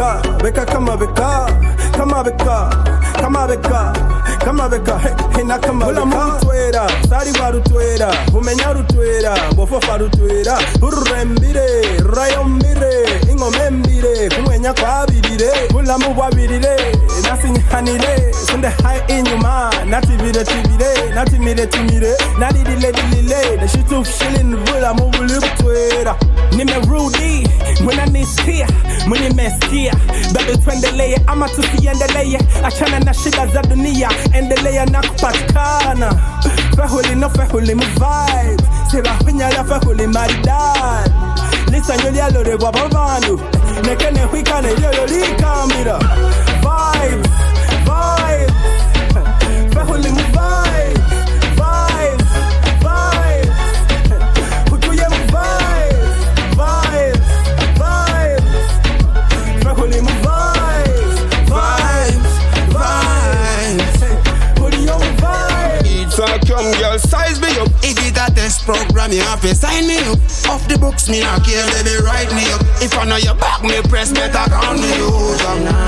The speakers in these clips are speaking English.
beka kama beka, kama beka, kama beka, kama beka, hey na kama beka. Bula mutwera, sari warutwera, umenya rutwera, bofofa rutwera, urembire, rayombire, ingomembire, kumwenya kwa birire, bula mubwabirire, nasinyanire, sunde hai inyuma, nativire tivire, natimire timire, nadidile dilile, the shitu shilling bula mubulutwera. Nime Rudy, when I niskia, when you meskia, baby twendeleye, ama tusiendeleye, achana na shida za dunia, endelea na kupatikana. Fehuli no fehuli mu vibe, seba hunyala fehuli maridad. Lisa nyoli alore wababandu, nekene huikane yolo likamira. Vibe, vibe, fehuli mu vibe, vibe, vibe, hukuye mu vibe. Vibes, vibes, Fehuli mu vibes, vibes, vibes. Put your vibes. It's a come girl, size me up. If you got this program, you have to sign me up. Off the books, me not care, baby, write me up. If I know your back, me press better count me out.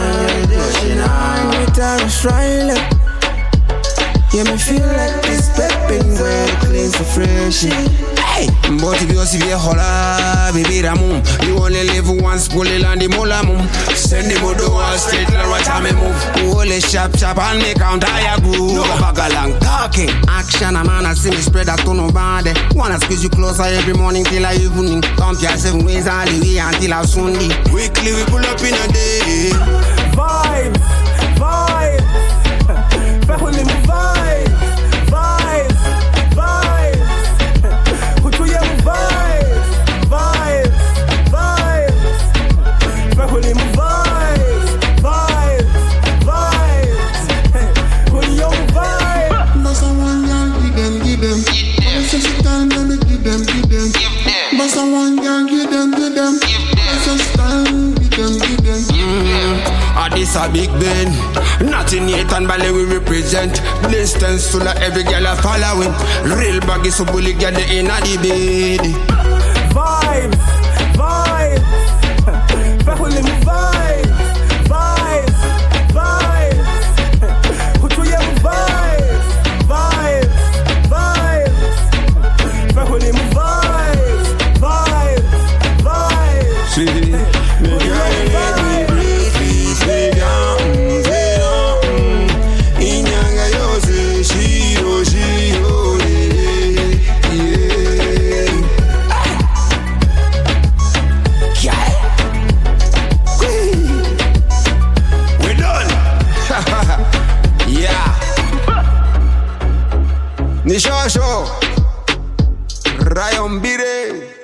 Yeah, me feel like this pepping well, clean so fresh. Hey, but if you see a hola, baby, ramum. You only live once, pull it on the mola mum. Send the modo all straight, like watch how me move. Hold it sharp, sharp, and make count higher groove. No bag along talking. Action, a man, I see me spread that to nobody. Wanna squeeze you closer every morning till I evening. Count your 7 ways all the way until I Sunday. Weekly we pull up in a day. Vibes, vibes. Fehuli mu vibes, vibes, vibes. Hukuye mu vibes, vibes, vibes. Fehuli mu vibes, vibes, vibes. Hukuye mu vibes. Bossa one gang, give them. Bossa she time, let me give them. Bossa one gang, give them. Bossa she time, give them. This a Big Ben, nothing yet and ballet we represent. Distance full of every girl a following. Real baggy so bully get the inna the bed. Vibes, vibes, Fehuli mu vibes, vibes, vibes. Hukuye mu vibes, vibes, vibes. Fehuli mu vibes, vibes, vibes. See, Nishosho Rayombire